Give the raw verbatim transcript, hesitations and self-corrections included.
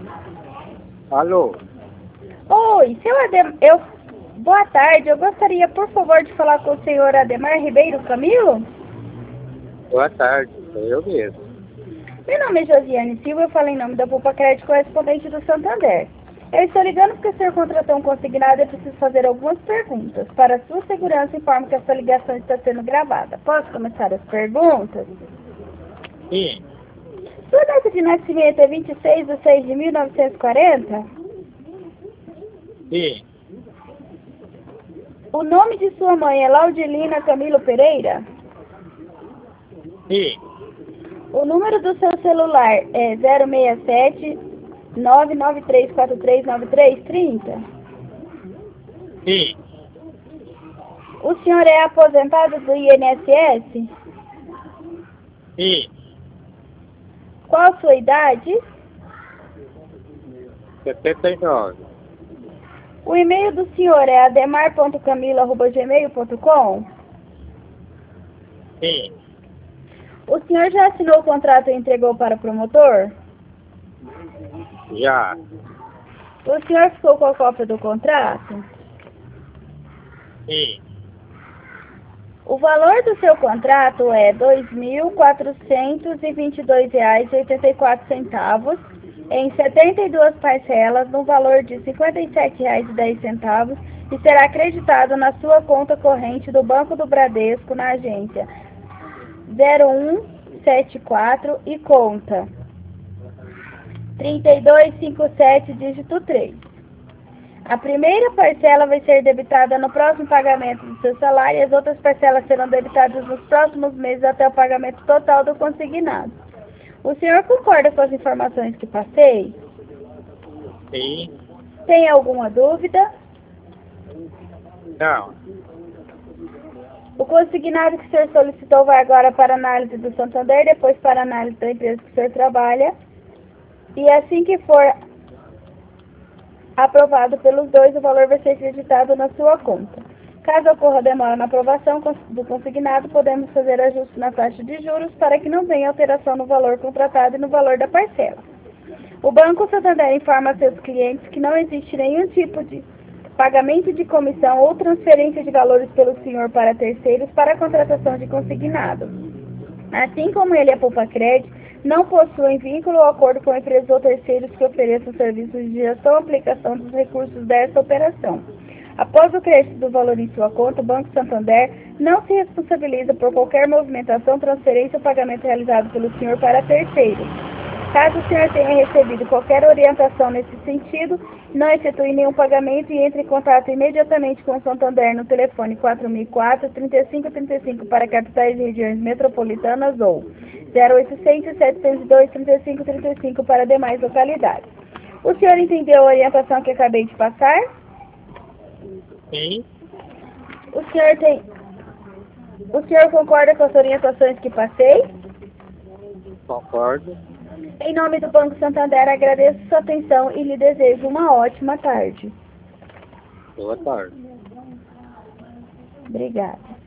Alô? Oi, seu Ademar, eu... Boa tarde, eu gostaria, por favor, de falar com o senhor Ademar Ribeiro Camilo? Boa tarde, sou eu mesmo. Meu nome é Josiane Silva, eu falo em nome da Poupa Crédito correspondente do Santander. Eu estou ligando porque o senhor contratou um consignado e eu preciso fazer algumas perguntas. Para sua segurança, informo que a sua ligação está sendo gravada. Posso começar as perguntas? Sim, Sua data de nascimento é vinte e seis de seis de mil novecentos e quarenta? sim, O nome de sua mãe é Laudilina Camilo Pereira? sim, O número do seu celular é zero seis sete, nove nove três quatro três nove três três zero? sim, O senhor é aposentado do I N S S? sim, Qual a sua idade? setenta e nove. O e-mail do senhor é ademar ponto camilo arroba gmail ponto com? Sim, O senhor já assinou o contrato e entregou para o promotor? já, O senhor ficou com a cópia do contrato? sim, O valor do seu contrato é dois mil quatrocentos e vinte e dois reais e oitenta e quatro centavos em setenta e duas parcelas no valor de cinquenta e sete reais e dez centavos e será acreditado na sua conta corrente do Banco do Bradesco na agência zero um sete quatro e conta trinta e dois cinquenta e sete, dígito três. A primeira parcela vai ser debitada no próximo pagamento do seu salário e as outras parcelas serão debitadas nos próximos meses até o pagamento total do consignado. O senhor concorda com as informações que passei? sim, Tem alguma dúvida? não, O consignado que o senhor solicitou vai agora para análise do Santander, depois para análise da empresa que o senhor trabalha. E assim que for aprovado pelos dois, o valor vai ser acreditado na sua conta. Caso ocorra demora na aprovação do consignado, podemos fazer ajuste na taxa de juros para que não tenha alteração no valor contratado e no valor da parcela. O Banco Santander informa a seus clientes que não existe nenhum tipo de pagamento de comissão ou transferência de valores pelo senhor para terceiros para a contratação de consignado. Assim como ele é Poupa Crédito, não possuem vínculo ou acordo com empresas ou terceiros que ofereçam serviços de gestão ou aplicação dos recursos dessa operação. Após o crédito do valor em sua conta, o Banco Santander não se responsabiliza por qualquer movimentação, transferência ou pagamento realizado pelo senhor para terceiros. Caso o senhor tenha recebido qualquer orientação nesse sentido, não efetue nenhum pagamento e entre em contato imediatamente com o Santander no telefone quatro mil e quatro, trinta e cinco trinta e cinco para capitais e regiões metropolitanas ou zero oitocentos, setecentos e dois, trinta e cinco trinta e cinco para demais localidades. O senhor entendeu a orientação que acabei de passar? sim, O senhor tem... O senhor concorda com as orientações que passei? concordo. Em nome do Banco Santander, agradeço sua atenção e lhe desejo uma ótima tarde. Boa tarde. Obrigada.